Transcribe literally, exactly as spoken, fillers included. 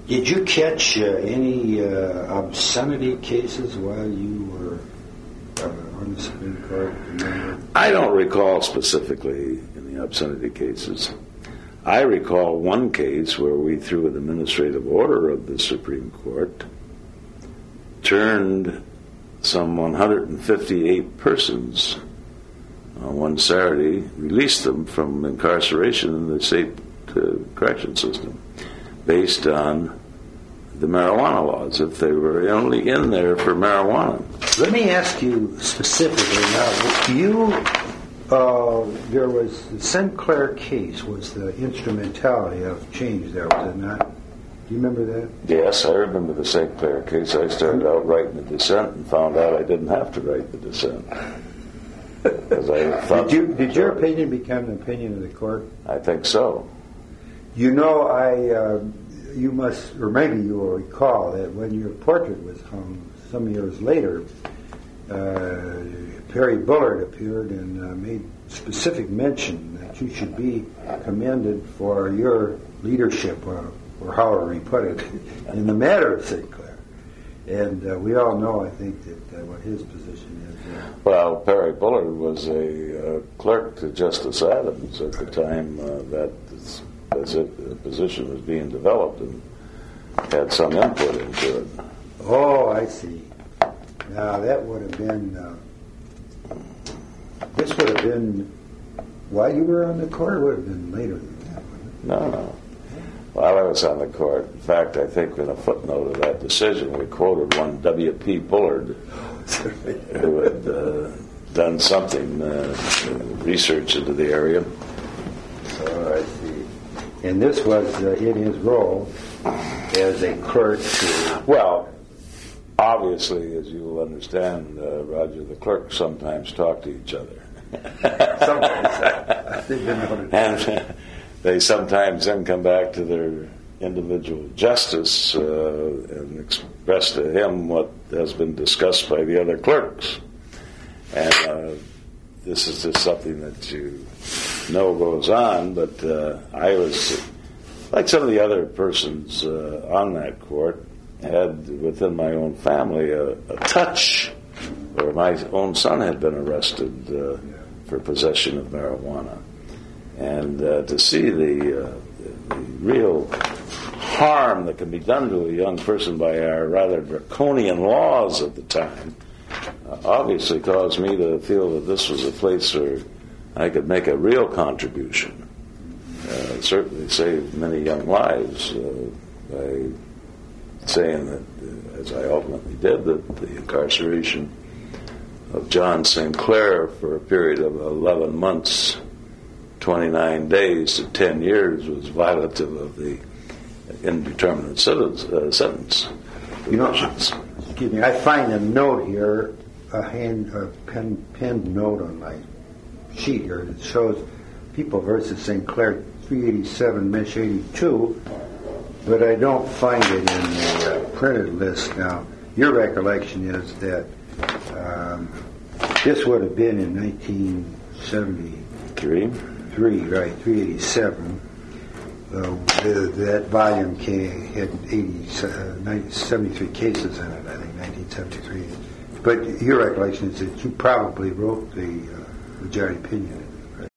Did you catch uh, any uh, obscenity cases while you were uh, on the Supreme Court? Remember? I don't recall specifically any obscenity cases. I recall one case where we, through an administrative order of the Supreme Court, turned some one hundred fifty-eight persons on one Saturday, released them from incarceration in the state uh, correction system based on the marijuana laws, if they were only in there for marijuana. Let me ask you specifically now, you, uh, there was the Saint Clair case was the instrumentality of change there, was it not? Do you remember that? Yes, I remember the Saint Clair case. I started out writing the dissent and found out I didn't have to write the dissent. I thought, did you, did your opinion become the opinion of the court? I think so. You know, I, uh, you must, or maybe you will recall that when your portrait was hung some years later, uh, Perry Bullard appeared and uh, made specific mention that you should be commended for your leadership, or, or however he put it, in the matter of Saint Clair. And uh, we all know, I think, that uh, what his position is. Uh, well, Perry Bullard was a uh, clerk to Justice Adams at the time uh, that this, this it, the position was being developed, and had some input into it. Oh, I see. Now, that would have been, uh, this would have been, while you were on the court, it would have been later than that, wouldn't it? No, no. While I was on the court, in fact, I think in a footnote of that decision, we quoted one W P Bullard, who had uh, done something, uh, research into the area. Oh, I see. And this was uh, in his role as a clerk to... Well, obviously, as you will understand, uh, Roger, the clerks sometimes talk to each other. Sometimes. And uh, they sometimes then come back to their individual justice uh, and express to him what has been discussed by the other clerks. And uh, this is just something that you know goes on, but uh, I was, like some of the other persons uh, on that court, had within my own family a, a touch, or my own son had been arrested uh, for possession of marijuana. And uh, to see the, uh, the, the real harm that can be done to a young person by our rather draconian laws at the time uh, obviously caused me to feel that this was a place where I could make a real contribution. Uh, certainly saved many young lives uh, by saying that, uh, as I ultimately did, that the incarceration of John Saint Clair for a period of eleven months, twenty-nine days to ten years was violative of the indeterminate sentence. Uh, sentence you know, excuse me, I find a note here, a hand, a pen, penned note on my sheet here that shows People versus Saint Clair, three eighty-seven, Mesh eighty-two, but I don't find it in the uh, printed list now. Your recollection is that um, this would have been in nineteen seventy-three. Three, right, three eighty-seven. Uh, the, that volume came, had eighty, uh, seventy-three cases in it, I think, nineteen seventy-three. But your recollection is that you probably wrote the uh, majority opinion.